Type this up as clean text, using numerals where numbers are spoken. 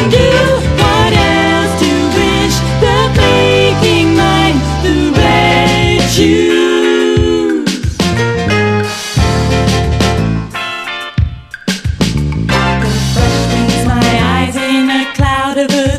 can do. What else to wish? The making mine, the red shoes. The brush brings my eyes in a cloud of